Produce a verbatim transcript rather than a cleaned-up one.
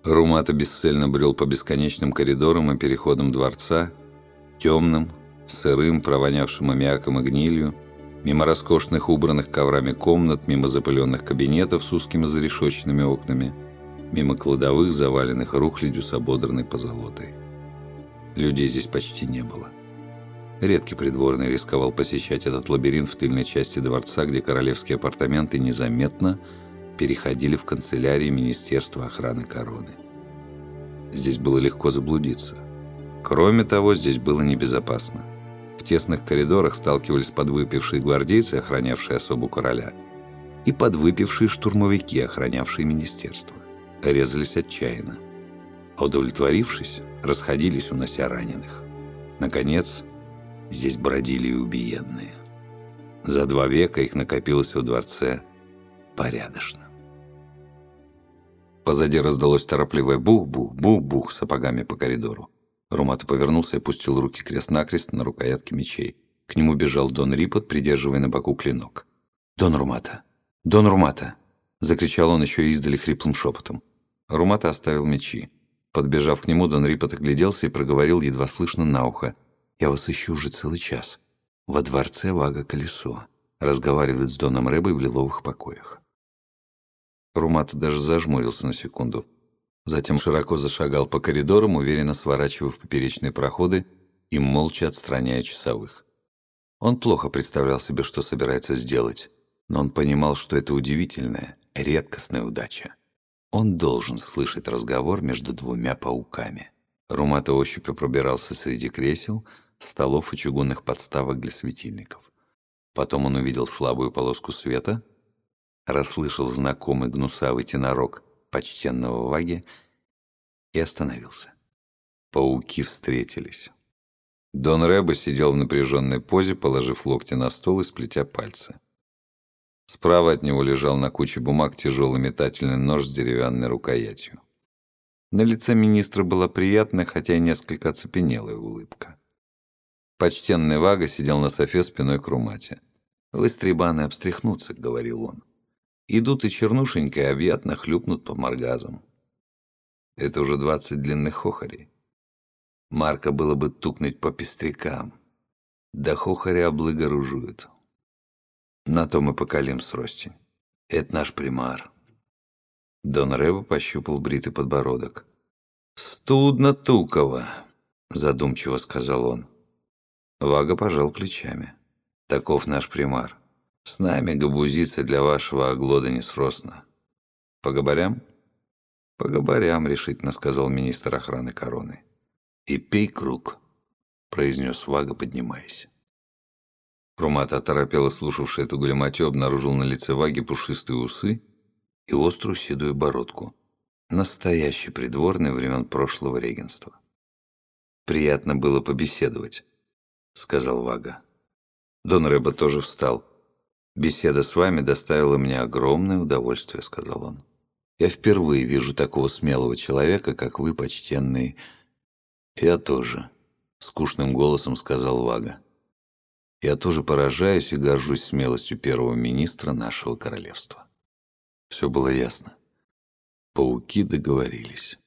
Румата бесцельно брел по бесконечным коридорам и переходам дворца, темным, сырым, провонявшим аммиаком и гнилью, мимо роскошных убранных коврами комнат, мимо запыленных кабинетов с узкими зарешоченными окнами, мимо кладовых, заваленных рухлядью с ободранной позолотой. Людей здесь почти не было. Редкий придворный рисковал посещать этот лабиринт в тыльной части дворца, где королевские апартаменты незаметно переходили в канцелярии Министерства охраны короны. Здесь было легко заблудиться. Кроме того, здесь было небезопасно. В тесных коридорах сталкивались подвыпившие гвардейцы, охранявшие особу короля, и подвыпившие штурмовики, охранявшие министерство. Резались отчаянно. А удовлетворившись, расходились, унося раненых. Наконец, здесь бродили и убиенные. За два века их накопилось во дворце порядочно. Позади раздалось торопливое бух-бух-бух-бух сапогами по коридору. Румата повернулся и пустил руки крест-накрест на рукоятки мечей. К нему бежал Дон Рипот, придерживая на боку клинок. «Дон Румата! Дон Румата!» — закричал он еще издали хриплым шепотом. Румата оставил мечи. Подбежав к нему, Дон Рипот огляделся и проговорил едва слышно на ухо: «Я вас ищу уже целый час. Во дворце Вага Колесо. Разговаривает с Доном Рэбой в лиловых покоях». Румата даже зажмурился на секунду. Затем широко зашагал по коридорам, уверенно сворачивая в поперечные проходы и молча отстраняя часовых. Он плохо представлял себе, что собирается сделать, но он понимал, что это удивительная, редкостная удача. Он должен слышать разговор между двумя пауками. Румата ощупью пробирался среди кресел, столов и чугунных подставок для светильников. Потом он увидел слабую полоску света, расслышал знакомый гнусавый тенорок почтенного Ваги и остановился. Пауки встретились. Дон Рэбо сидел в напряженной позе, положив локти на стол и сплетя пальцы. Справа от него лежал на куче бумаг тяжелый метательный нож с деревянной рукоятью. На лице министра была приятная, хотя и несколько оцепенелая улыбка. Почтенный Вага сидел на софе спиной к Румате. «Вы, стребаны, обстряхнуться», — говорил он. «Идут и чернушенько и объятно хлюпнут по маргазам. Это уже двадцать длинных хохарей. Марка было бы тукнуть по пестрякам. Да хохари облыга ружуют. На то мы покалим сростень. Это наш примар». Дон Рэбо пощупал бритый подбородок. «Студно туково», — задумчиво сказал он. Вага пожал плечами. «Таков наш примар. С нами габузиться для вашего оглода несростно. По габарям?» «По габарям», — решительно сказал министр охраны короны. «И пей круг», — произнес Вага, поднимаясь. Румата, оторопело слушавший эту галиматью, обнаружил на лице Ваги пушистые усы и острую седую бородку. Настоящий придворный времен прошлого регенства. «Приятно было побеседовать», — сказал Вага. Дон Рэбо тоже встал. «Беседа с вами доставила мне огромное удовольствие», — сказал он. «Я впервые вижу такого смелого человека, как вы, почтенный...» «Я тоже», — скучным голосом сказал Вага. «Я тоже поражаюсь и горжусь смелостью первого министра нашего королевства». Все было ясно. Пауки договорились.